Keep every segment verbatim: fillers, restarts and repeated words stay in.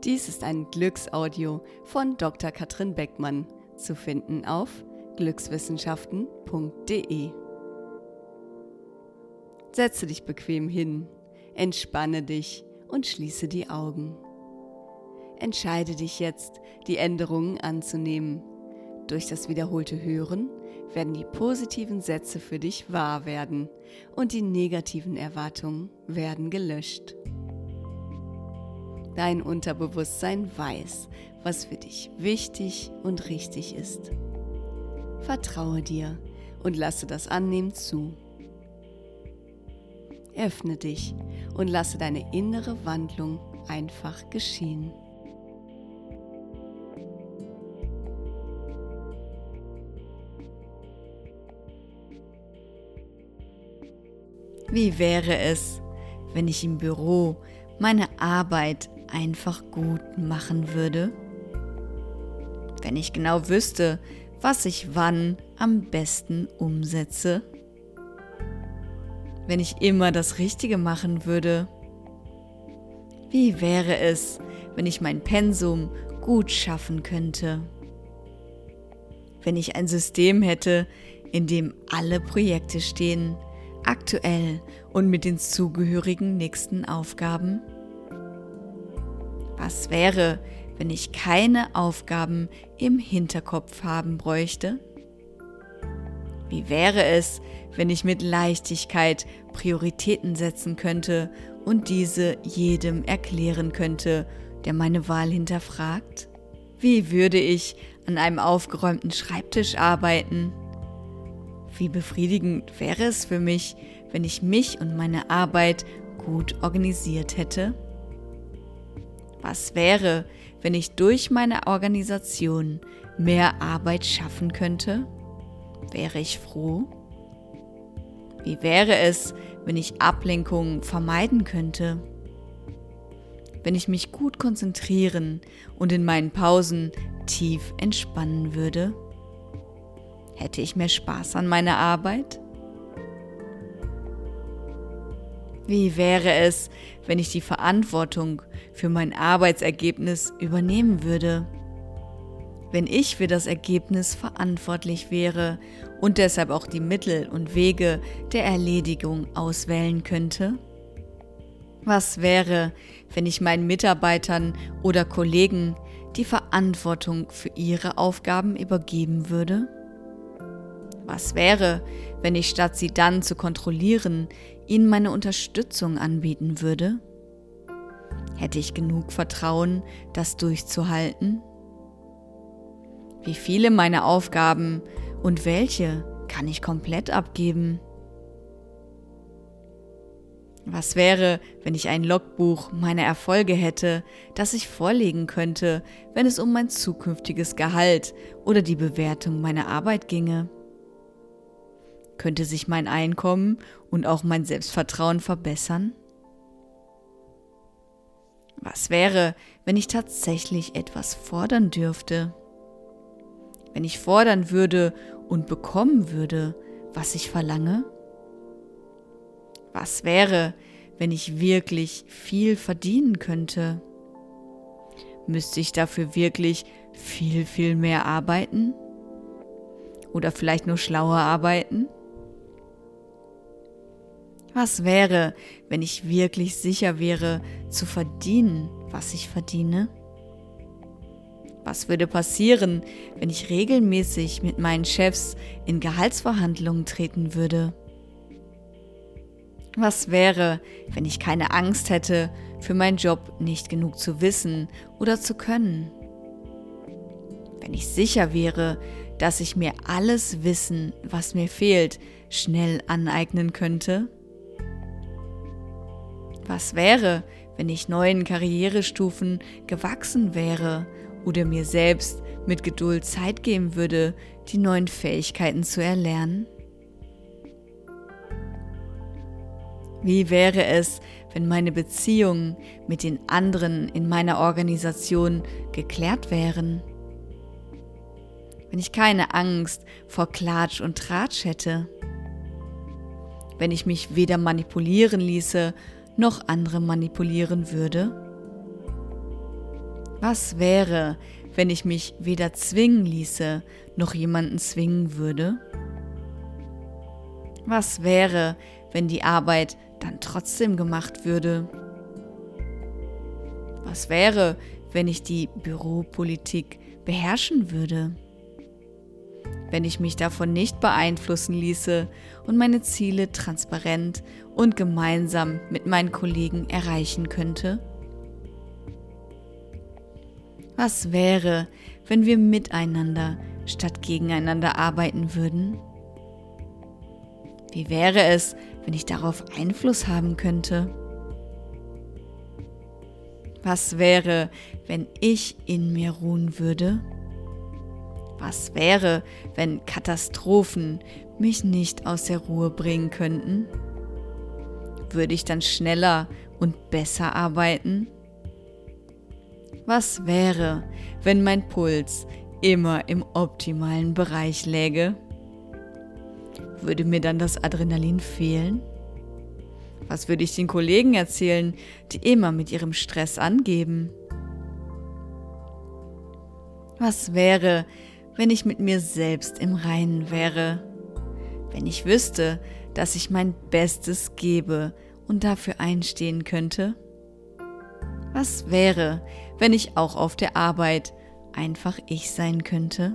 Dies ist ein Glücksaudio von Doktor Katrin Beckmann, zu finden auf glückswissenschaften punkt de. Setze dich bequem hin, entspanne dich und schließe die Augen. Entscheide dich jetzt, die Änderungen anzunehmen. Durch das wiederholte Hören werden die positiven Sätze für dich wahr werden und die negativen Erwartungen werden gelöscht. Dein Unterbewusstsein weiß, was für dich wichtig und richtig ist. Vertraue dir und lasse das Annehmen zu. Öffne dich und lasse deine innere Wandlung einfach geschehen. Wie wäre es, wenn ich im Büro meine Arbeit einfach gut machen würde? Wenn ich genau wüsste, was ich wann am besten umsetze? Wenn ich immer das Richtige machen würde? Wie wäre es, wenn ich mein Pensum gut schaffen könnte? Wenn ich ein System hätte, in dem alle Projekte stehen, aktuell und mit den zugehörigen nächsten Aufgaben? Was wäre, wenn ich keine Aufgaben im Hinterkopf haben bräuchte? Wie wäre es, wenn ich mit Leichtigkeit Prioritäten setzen könnte und diese jedem erklären könnte, der meine Wahl hinterfragt? Wie würde ich an einem aufgeräumten Schreibtisch arbeiten? Wie befriedigend wäre es für mich, wenn ich mich und meine Arbeit gut organisiert hätte? Was wäre, wenn ich durch meine Organisation mehr Arbeit schaffen könnte? Wäre ich froh? Wie wäre es, wenn ich Ablenkungen vermeiden könnte? Wenn ich mich gut konzentrieren und in meinen Pausen tief entspannen würde? Hätte ich mehr Spaß an meiner Arbeit? Wie wäre es, wenn ich die Verantwortung für mein Arbeitsergebnis übernehmen würde? Wenn ich für das Ergebnis verantwortlich wäre und deshalb auch die Mittel und Wege der Erledigung auswählen könnte? Was wäre, wenn ich meinen Mitarbeitern oder Kollegen die Verantwortung für ihre Aufgaben übergeben würde? Was wäre, wenn ich statt sie dann zu kontrollieren, ihnen meine Unterstützung anbieten würde? Hätte ich genug Vertrauen, das durchzuhalten? Wie viele meiner Aufgaben und welche kann ich komplett abgeben? Was wäre, wenn ich ein Logbuch meiner Erfolge hätte, das ich vorlegen könnte, wenn es um mein zukünftiges Gehalt oder die Bewertung meiner Arbeit ginge? Könnte sich mein Einkommen und auch mein Selbstvertrauen verbessern? Was wäre, wenn ich tatsächlich etwas fordern dürfte? Wenn ich fordern würde und bekommen würde, was ich verlange? Was wäre, wenn ich wirklich viel verdienen könnte? Müsste ich dafür wirklich viel, viel mehr arbeiten? Oder vielleicht nur schlauer arbeiten? Was wäre, wenn ich wirklich sicher wäre, zu verdienen, was ich verdiene? Was würde passieren, wenn ich regelmäßig mit meinen Chefs in Gehaltsverhandlungen treten würde? Was wäre, wenn ich keine Angst hätte, für meinen Job nicht genug zu wissen oder zu können? Wenn ich sicher wäre, dass ich mir alles Wissen, was mir fehlt, schnell aneignen könnte? Was wäre, wenn ich neuen Karrierestufen gewachsen wäre oder mir selbst mit Geduld Zeit geben würde, die neuen Fähigkeiten zu erlernen? Wie wäre es, wenn meine Beziehungen mit den anderen in meiner Organisation geklärt wären? Wenn ich keine Angst vor Klatsch und Tratsch hätte? Wenn ich mich weder manipulieren ließe, noch andere manipulieren würde? Was wäre, wenn ich mich weder zwingen ließe, noch jemanden zwingen würde? Was wäre, wenn die Arbeit dann trotzdem gemacht würde? Was wäre, wenn ich die Büropolitik beherrschen würde? Wenn ich mich davon nicht beeinflussen ließe und meine Ziele transparent und gemeinsam mit meinen Kollegen erreichen könnte? Was wäre, wenn wir miteinander statt gegeneinander arbeiten würden? Wie wäre es, wenn ich darauf Einfluss haben könnte? Was wäre, wenn ich in mir ruhen würde? Was wäre, wenn Katastrophen mich nicht aus der Ruhe bringen könnten? Würde ich dann schneller und besser arbeiten? Was wäre, wenn mein Puls immer im optimalen Bereich läge? Würde mir dann das Adrenalin fehlen? Was würde ich den Kollegen erzählen, die immer mit ihrem Stress angeben? Was wäre, wenn ich mit mir selbst im Reinen wäre? Wenn ich wüsste, dass ich mein Bestes gebe und dafür einstehen könnte? Was wäre, wenn ich auch auf der Arbeit einfach ich sein könnte?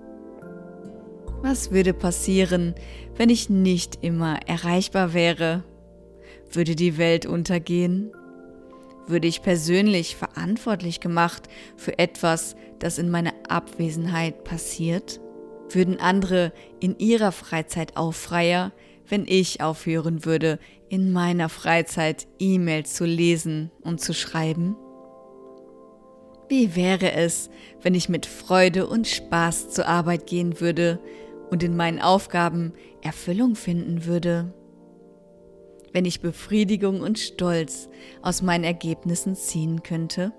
Was würde passieren, wenn ich nicht immer erreichbar wäre? Würde die Welt untergehen? Würde ich persönlich verantwortlich gemacht für etwas, das in meiner Abwesenheit passiert? Würden andere in ihrer Freizeit auch freier, wenn ich aufhören würde, in meiner Freizeit E-Mails zu lesen und zu schreiben? Wie wäre es, wenn ich mit Freude und Spaß zur Arbeit gehen würde und in meinen Aufgaben Erfüllung finden würde? Wenn ich Befriedigung und Stolz aus meinen Ergebnissen ziehen könnte?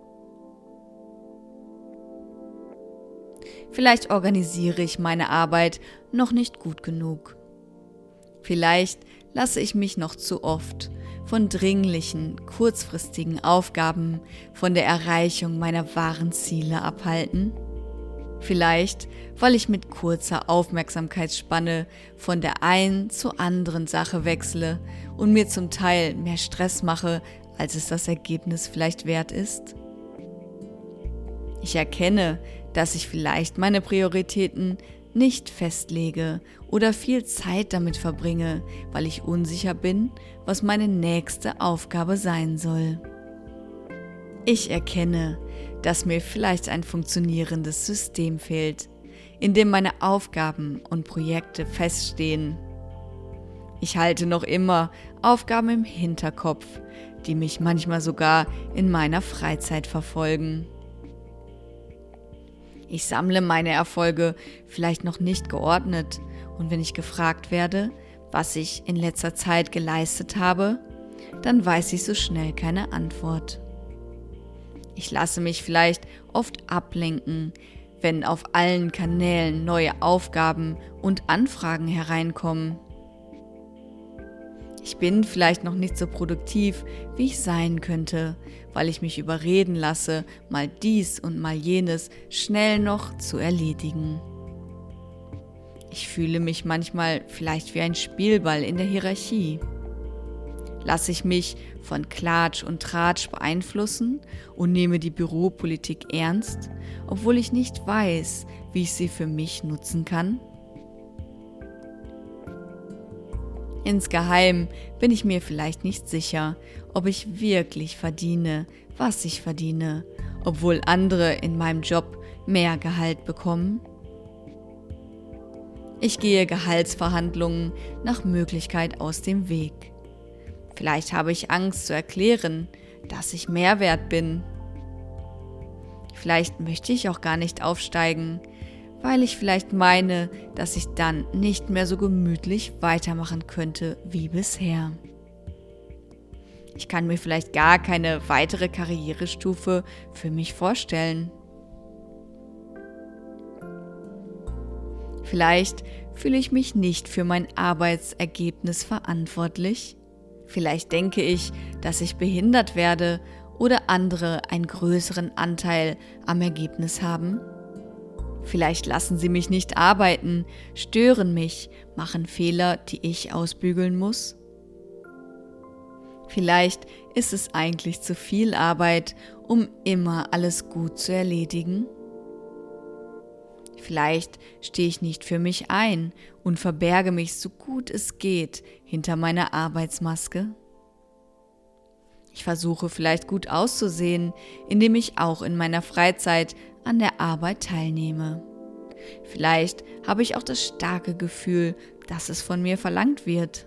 Vielleicht organisiere ich meine Arbeit noch nicht gut genug. Vielleicht lasse ich mich noch zu oft von dringlichen, kurzfristigen Aufgaben von der Erreichung meiner wahren Ziele abhalten. Vielleicht, weil ich mit kurzer Aufmerksamkeitsspanne von der einen zur anderen Sache wechsle und mir zum Teil mehr Stress mache, als es das Ergebnis vielleicht wert ist. Ich erkenne, dass ich vielleicht meine Prioritäten nicht festlege oder viel Zeit damit verbringe, weil ich unsicher bin, was meine nächste Aufgabe sein soll. Ich erkenne, dass mir vielleicht ein funktionierendes System fehlt, in dem meine Aufgaben und Projekte feststehen. Ich halte noch immer Aufgaben im Hinterkopf, die mich manchmal sogar in meiner Freizeit verfolgen. Ich sammle meine Erfolge vielleicht noch nicht geordnet und wenn ich gefragt werde, was ich in letzter Zeit geleistet habe, dann weiß ich so schnell keine Antwort. Ich lasse mich vielleicht oft ablenken, wenn auf allen Kanälen neue Aufgaben und Anfragen hereinkommen. Ich bin vielleicht noch nicht so produktiv, wie ich sein könnte, weil ich mich überreden lasse, mal dies und mal jenes schnell noch zu erledigen. Ich fühle mich manchmal vielleicht wie ein Spielball in der Hierarchie. Lasse ich mich von Klatsch und Tratsch beeinflussen und nehme die Büropolitik ernst, obwohl ich nicht weiß, wie ich sie für mich nutzen kann? Insgeheim bin ich mir vielleicht nicht sicher, ob ich wirklich verdiene, was ich verdiene, obwohl andere in meinem Job mehr Gehalt bekommen. Ich gehe Gehaltsverhandlungen nach Möglichkeit aus dem Weg. Vielleicht habe ich Angst zu erklären, dass ich mehr wert bin. Vielleicht möchte ich auch gar nicht aufsteigen, weil ich vielleicht meine, dass ich dann nicht mehr so gemütlich weitermachen könnte wie bisher. Ich kann mir vielleicht gar keine weitere Karrierestufe für mich vorstellen. Vielleicht fühle ich mich nicht für mein Arbeitsergebnis verantwortlich. Vielleicht denke ich, dass ich behindert werde oder andere einen größeren Anteil am Ergebnis haben? Vielleicht lassen sie mich nicht arbeiten, stören mich, machen Fehler, die ich ausbügeln muss? Vielleicht ist es eigentlich zu viel Arbeit, um immer alles gut zu erledigen? Vielleicht stehe ich nicht für mich ein und verberge mich so gut es geht hinter meiner Arbeitsmaske? Ich versuche vielleicht gut auszusehen, indem ich auch in meiner Freizeit an der Arbeit teilnehme. Vielleicht habe ich auch das starke Gefühl, dass es von mir verlangt wird.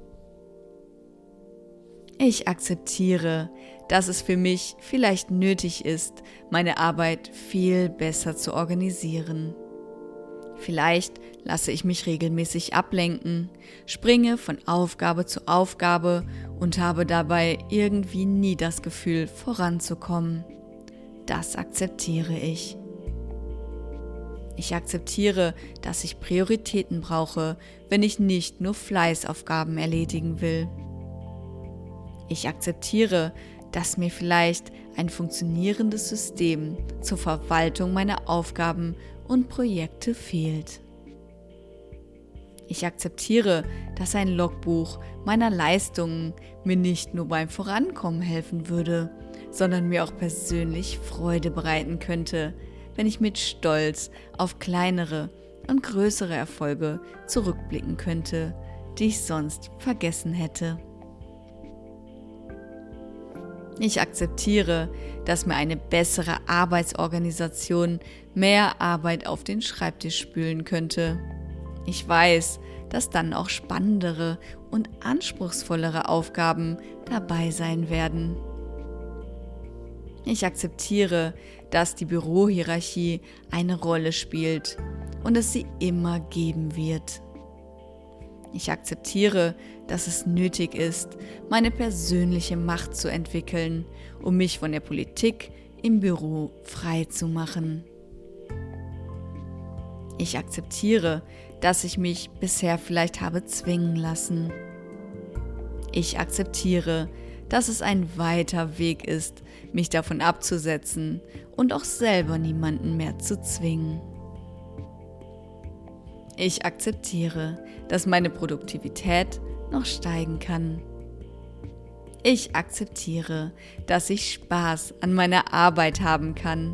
Ich akzeptiere, dass es für mich vielleicht nötig ist, meine Arbeit viel besser zu organisieren. Vielleicht lasse ich mich regelmäßig ablenken, springe von Aufgabe zu Aufgabe und habe dabei irgendwie nie das Gefühl, voranzukommen. Das akzeptiere ich. Ich akzeptiere, dass ich Prioritäten brauche, wenn ich nicht nur Fleißaufgaben erledigen will. Ich akzeptiere, dass mir vielleicht ein funktionierendes System zur Verwaltung meiner Aufgaben und Projekte fehlt. Ich akzeptiere, dass ein Logbuch meiner Leistungen mir nicht nur beim Vorankommen helfen würde, sondern mir auch persönlich Freude bereiten könnte, wenn ich mit Stolz auf kleinere und größere Erfolge zurückblicken könnte, die ich sonst vergessen hätte. Ich akzeptiere, dass mir eine bessere Arbeitsorganisation mehr Arbeit auf den Schreibtisch spülen könnte. Ich weiß, dass dann auch spannendere und anspruchsvollere Aufgaben dabei sein werden. Ich akzeptiere, dass die Bürohierarchie eine Rolle spielt und es sie immer geben wird. Ich akzeptiere, dass es nötig ist, meine persönliche Macht zu entwickeln, um mich von der Politik im Büro frei zu machen. Ich akzeptiere, dass ich mich bisher vielleicht habe zwingen lassen. Ich akzeptiere, dass es ein weiter Weg ist, mich davon abzusetzen und auch selber niemanden mehr zu zwingen. Ich akzeptiere, dass meine Produktivität noch steigen kann. Ich akzeptiere, dass ich Spaß an meiner Arbeit haben kann.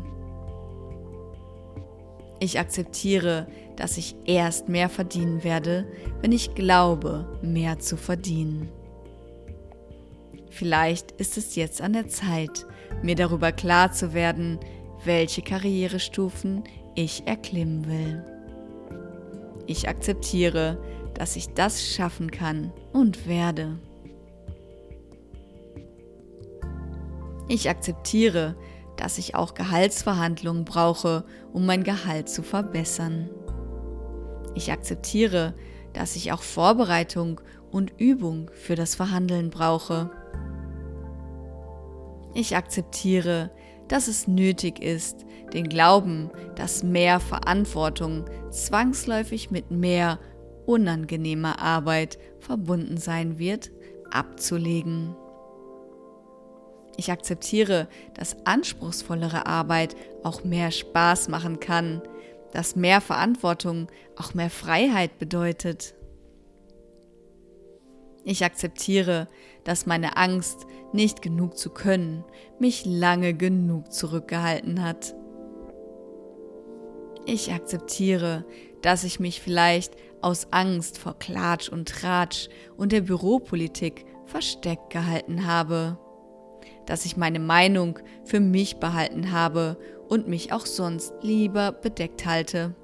Ich akzeptiere, dass ich erst mehr verdienen werde, wenn ich glaube, mehr zu verdienen. Vielleicht ist es jetzt an der Zeit, mir darüber klar zu werden, welche Karrierestufen ich erklimmen will. Ich akzeptiere, dass ich das schaffen kann und werde. Ich akzeptiere, dass ich auch Gehaltsverhandlungen brauche, um mein Gehalt zu verbessern. Ich akzeptiere, dass ich auch Vorbereitung und Übung für das Verhandeln brauche. Ich akzeptiere, dass es nötig ist, den Glauben, dass mehr Verantwortung zwangsläufig mit mehr unangenehmer Arbeit verbunden sein wird, abzulegen. Ich akzeptiere, dass anspruchsvollere Arbeit auch mehr Spaß machen kann, dass mehr Verantwortung auch mehr Freiheit bedeutet. Ich akzeptiere, dass meine Angst, nicht genug zu können, mich lange genug zurückgehalten hat. Ich akzeptiere, dass ich mich vielleicht aus Angst vor Klatsch und Tratsch und der Büropolitik versteckt gehalten habe, dass ich meine Meinung für mich behalten habe und mich auch sonst lieber bedeckt halte.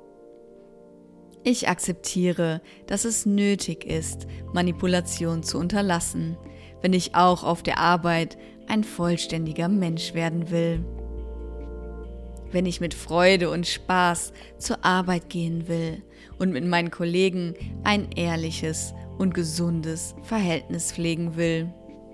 Ich akzeptiere, dass es nötig ist, Manipulation zu unterlassen, wenn ich auch auf der Arbeit ein vollständiger Mensch werden will. Wenn ich mit Freude und Spaß zur Arbeit gehen will und mit meinen Kollegen ein ehrliches und gesundes Verhältnis pflegen will.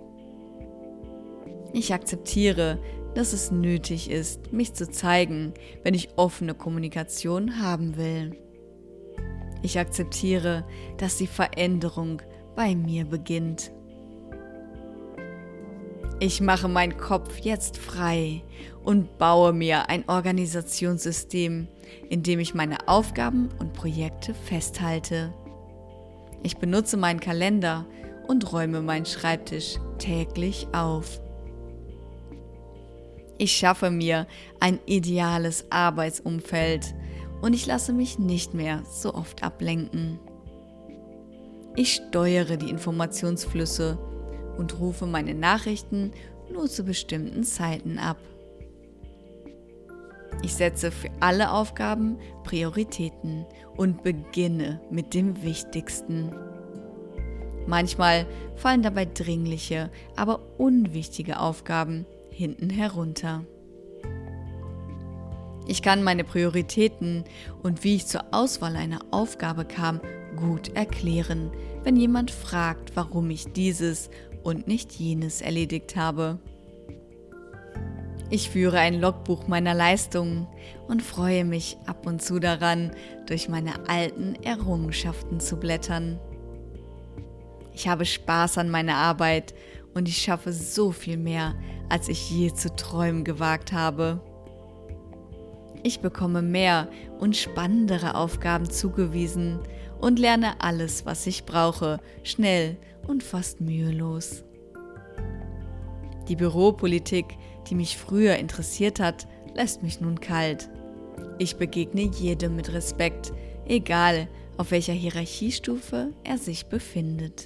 Ich akzeptiere, dass es nötig ist, mich zu zeigen, wenn ich offene Kommunikation haben will. Ich akzeptiere, dass die Veränderung bei mir beginnt. Ich mache meinen Kopf jetzt frei und baue mir ein Organisationssystem, in dem ich meine Aufgaben und Projekte festhalte. Ich benutze meinen Kalender und räume meinen Schreibtisch täglich auf. Ich schaffe mir ein ideales Arbeitsumfeld und ich lasse mich nicht mehr so oft ablenken. Ich steuere die Informationsflüsse und rufe meine Nachrichten nur zu bestimmten Zeiten ab. Ich setze für alle Aufgaben Prioritäten und beginne mit dem Wichtigsten. Manchmal fallen dabei dringliche, aber unwichtige Aufgaben hinten herunter. Ich kann meine Prioritäten und wie ich zur Auswahl einer Aufgabe kam, gut erklären, wenn jemand fragt, warum ich dieses und nicht jenes erledigt habe. Ich führe ein Logbuch meiner Leistungen und freue mich ab und zu daran, durch meine alten Errungenschaften zu blättern. Ich habe Spaß an meiner Arbeit und ich schaffe so viel mehr, als ich je zu träumen gewagt habe. Ich bekomme mehr und spannendere Aufgaben zugewiesen und lerne alles, was ich brauche, schnell und fast mühelos. Die Büropolitik, die mich früher interessiert hat, lässt mich nun kalt. Ich begegne jedem mit Respekt, egal auf welcher Hierarchiestufe er sich befindet.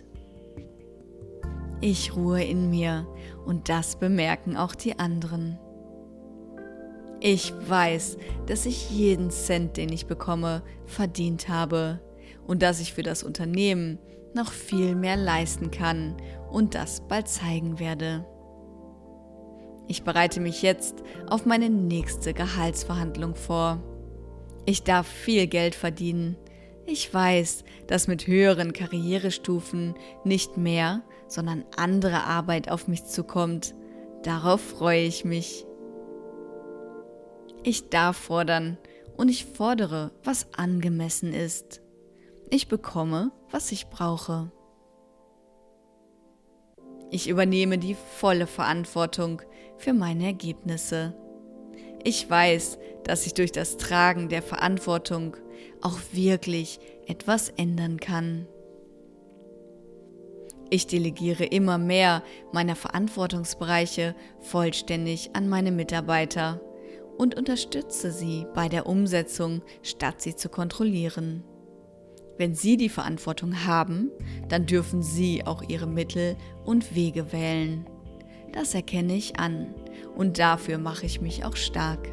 Ich ruhe in mir und das bemerken auch die anderen. Ich weiß, dass ich jeden Cent, den ich bekomme, verdient habe und dass ich für das Unternehmen noch viel mehr leisten kann und das bald zeigen werde. Ich bereite mich jetzt auf meine nächste Gehaltsverhandlung vor. Ich darf viel Geld verdienen. Ich weiß, dass mit höheren Karrierestufen nicht mehr, sondern andere Arbeit auf mich zukommt. Darauf freue ich mich. Ich darf fordern und ich fordere, was angemessen ist. Ich bekomme, was ich brauche. Ich übernehme die volle Verantwortung für meine Ergebnisse. Ich weiß, dass ich durch das Tragen der Verantwortung auch wirklich etwas ändern kann. Ich delegiere immer mehr meiner Verantwortungsbereiche vollständig an meine Mitarbeiter und unterstütze sie bei der Umsetzung, statt sie zu kontrollieren. Wenn sie die Verantwortung haben, dann dürfen sie auch ihre Mittel und Wege wählen. Das erkenne ich an und dafür mache ich mich auch stark.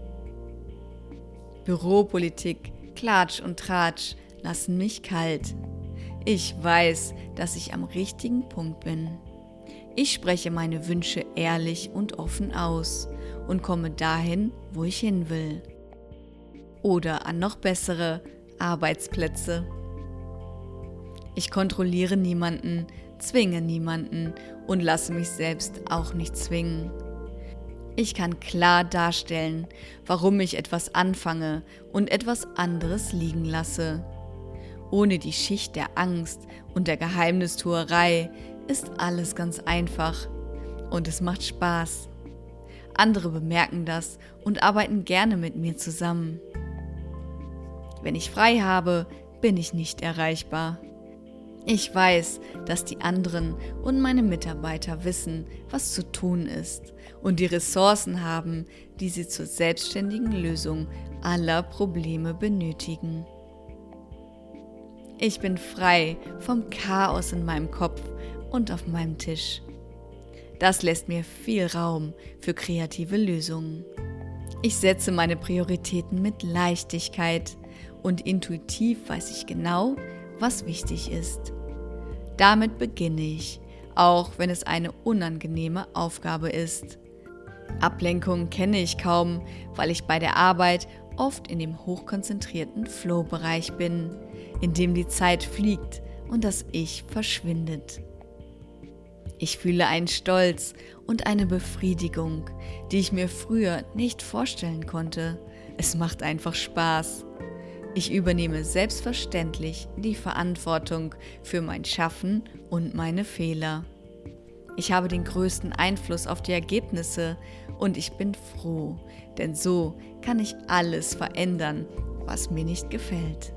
Büropolitik, Klatsch und Tratsch lassen mich kalt. Ich weiß, dass ich am richtigen Punkt bin. Ich spreche meine Wünsche ehrlich und offen aus und komme dahin, wo ich hin will. Oder an noch bessere Arbeitsplätze. Ich kontrolliere niemanden, zwinge niemanden und lasse mich selbst auch nicht zwingen. Ich kann klar darstellen, warum ich etwas anfange und etwas anderes liegen lasse. Ohne die Schicht der Angst und der Geheimnistuerei ist alles ganz einfach und es macht Spaß. Andere bemerken das und arbeiten gerne mit mir zusammen. Wenn ich frei habe, bin ich nicht erreichbar. Ich weiß, dass die anderen und meine Mitarbeiter wissen, was zu tun ist und die Ressourcen haben, die sie zur selbstständigen Lösung aller Probleme benötigen. Ich bin frei vom Chaos in meinem Kopf und auf meinem Tisch. Das lässt mir viel Raum für kreative Lösungen. Ich setze meine Prioritäten mit Leichtigkeit und intuitiv weiß ich genau, was wichtig ist. Damit beginne ich, auch wenn es eine unangenehme Aufgabe ist. Ablenkung kenne ich kaum, weil ich bei der Arbeit oft in dem hochkonzentrierten Flow-Bereich bin, in dem die Zeit fliegt und das Ich verschwindet. Ich fühle einen Stolz und eine Befriedigung, die ich mir früher nicht vorstellen konnte. Es macht einfach Spaß. Ich übernehme selbstverständlich die Verantwortung für mein Schaffen und meine Fehler. Ich habe den größten Einfluss auf die Ergebnisse und ich bin froh, denn so kann ich alles verändern, was mir nicht gefällt.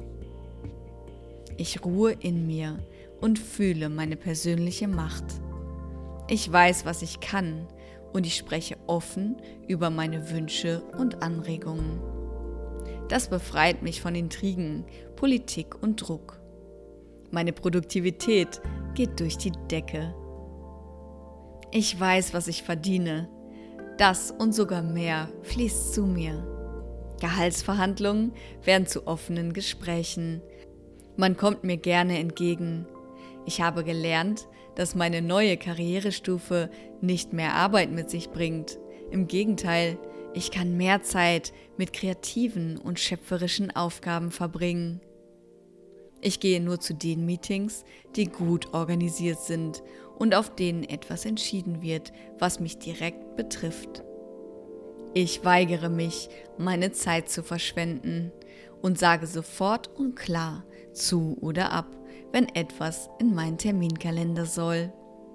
Ich ruhe in mir und fühle meine persönliche Macht. Ich weiß, was ich kann und ich spreche offen über meine Wünsche und Anregungen. Das befreit mich von Intrigen, Politik und Druck. Meine Produktivität geht durch die Decke. Ich weiß, was ich verdiene. Das und sogar mehr fließt zu mir. Gehaltsverhandlungen werden zu offenen Gesprächen. Man kommt mir gerne entgegen. Ich habe gelernt, dass meine neue Karrierestufe nicht mehr Arbeit mit sich bringt. Im Gegenteil, ich kann mehr Zeit mit kreativen und schöpferischen Aufgaben verbringen. Ich gehe nur zu den Meetings, die gut organisiert sind und auf denen etwas entschieden wird, was mich direkt betrifft. Ich weigere mich, meine Zeit zu verschwenden und sage sofort und klar zu oder ab, wenn etwas in meinen Terminkalender soll.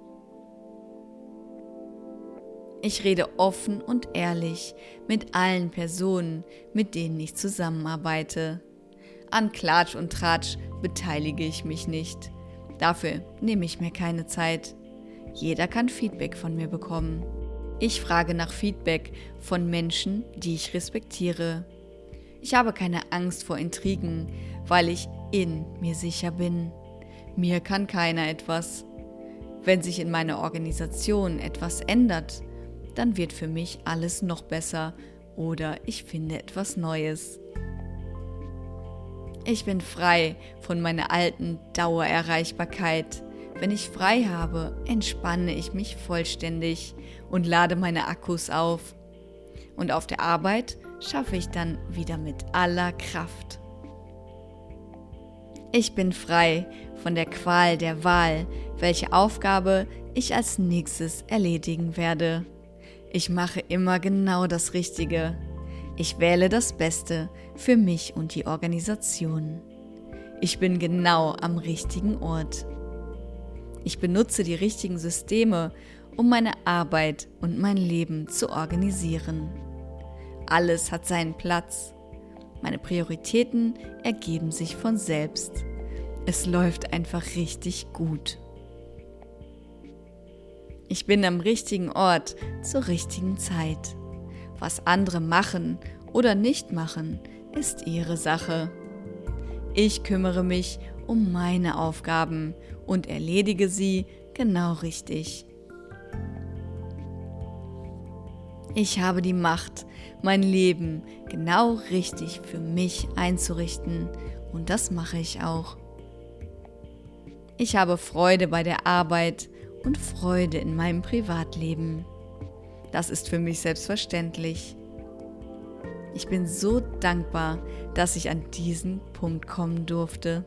Ich rede offen und ehrlich mit allen Personen, mit denen ich zusammenarbeite. An Klatsch und Tratsch beteilige ich mich nicht. Dafür nehme ich mir keine Zeit. Jeder kann Feedback von mir bekommen. Ich frage nach Feedback von Menschen, die ich respektiere. Ich habe keine Angst vor Intrigen, weil ich in mir sicher bin. Mir kann keiner etwas. Wenn sich in meiner Organisation etwas ändert, dann wird für mich alles noch besser oder ich finde etwas Neues. Ich bin frei von meiner alten Dauererreichbarkeit. Wenn ich frei habe, entspanne ich mich vollständig und lade meine Akkus auf. Und auf der Arbeit schaffe ich dann wieder mit aller Kraft. Ich bin frei von der Qual der Wahl, welche Aufgabe ich als nächstes erledigen werde. Ich mache immer genau das Richtige. Ich wähle das Beste für mich und die Organisation. Ich bin genau am richtigen Ort. Ich benutze die richtigen Systeme, um meine Arbeit und mein Leben zu organisieren. Alles hat seinen Platz. Meine Prioritäten ergeben sich von selbst. Es läuft einfach richtig gut. Ich bin am richtigen Ort zur richtigen Zeit. Was andere machen oder nicht machen, ist ihre Sache. Ich kümmere mich um meine Aufgaben und erledige sie genau richtig. Ich habe die Macht, mein Leben genau richtig für mich einzurichten und das mache ich auch. Ich habe Freude bei der Arbeit und Freude in meinem Privatleben. Das ist für mich selbstverständlich. Ich bin so dankbar, dass ich an diesen Punkt kommen durfte.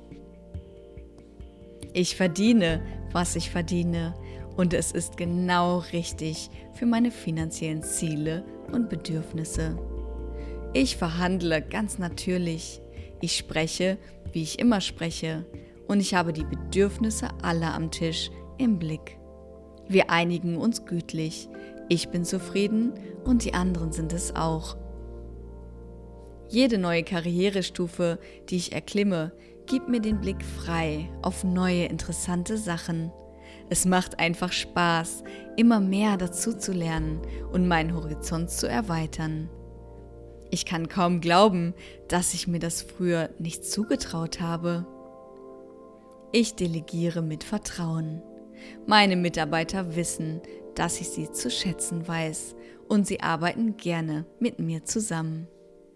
Ich verdiene, was ich verdiene, und es ist genau richtig für meine finanziellen Ziele und Bedürfnisse. Ich verhandle ganz natürlich. Ich spreche, wie ich immer spreche, und ich habe die Bedürfnisse aller am Tisch im Blick. Wir einigen uns gütlich. Ich bin zufrieden und die anderen sind es auch. Jede neue Karrierestufe, die ich erklimme, gibt mir den Blick frei auf neue interessante Sachen. Es macht einfach Spaß, immer mehr dazu zu lernen und meinen Horizont zu erweitern. Ich kann kaum glauben, dass ich mir das früher nicht zugetraut habe. Ich delegiere mit Vertrauen. Meine Mitarbeiter wissen, dass ich sie zu schätzen weiß und sie arbeiten gerne mit mir zusammen.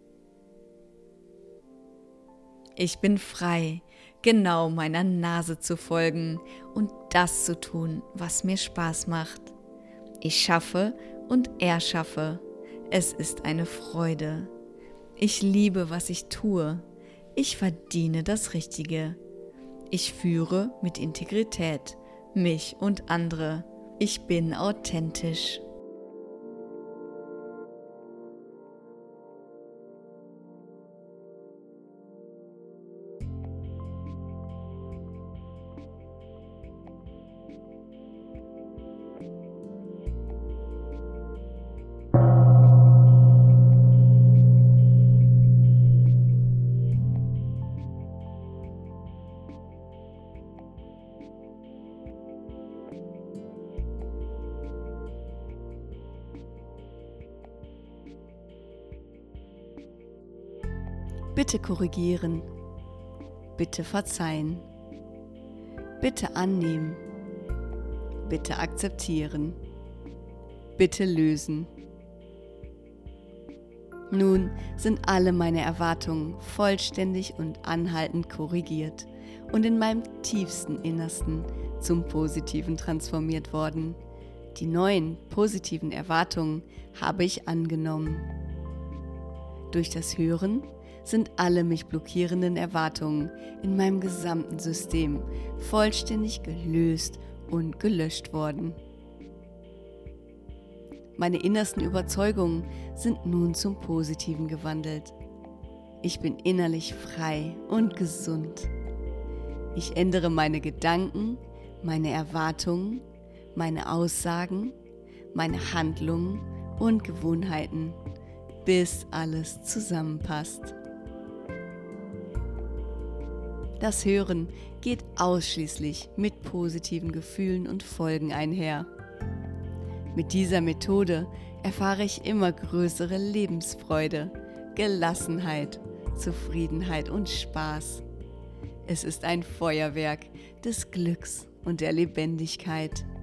Ich bin frei, genau meiner Nase zu folgen und das zu tun, was mir Spaß macht. Ich schaffe und erschaffe. Es ist eine Freude. Ich liebe, was ich tue. Ich verdiene das Richtige. Ich führe mit Integrität mich und andere. Ich bin authentisch. Bitte korrigieren. Bitte verzeihen. Bitte annehmen. Bitte akzeptieren. Bitte lösen. Nun sind alle meine Erwartungen vollständig und anhaltend korrigiert und in meinem tiefsten Innersten zum Positiven transformiert worden. Die neuen positiven Erwartungen habe ich angenommen. Durch das Hören sind alle mich blockierenden Erwartungen in meinem gesamten System vollständig gelöst und gelöscht worden. Meine innersten Überzeugungen sind nun zum Positiven gewandelt. Ich bin innerlich frei und gesund. Ich ändere meine Gedanken, meine Erwartungen, meine Aussagen, meine Handlungen und Gewohnheiten, bis alles zusammenpasst. Das Hören geht ausschließlich mit positiven Gefühlen und Folgen einher. Mit dieser Methode erfahre ich immer größere Lebensfreude, Gelassenheit, Zufriedenheit und Spaß. Es ist ein Feuerwerk des Glücks und der Lebendigkeit.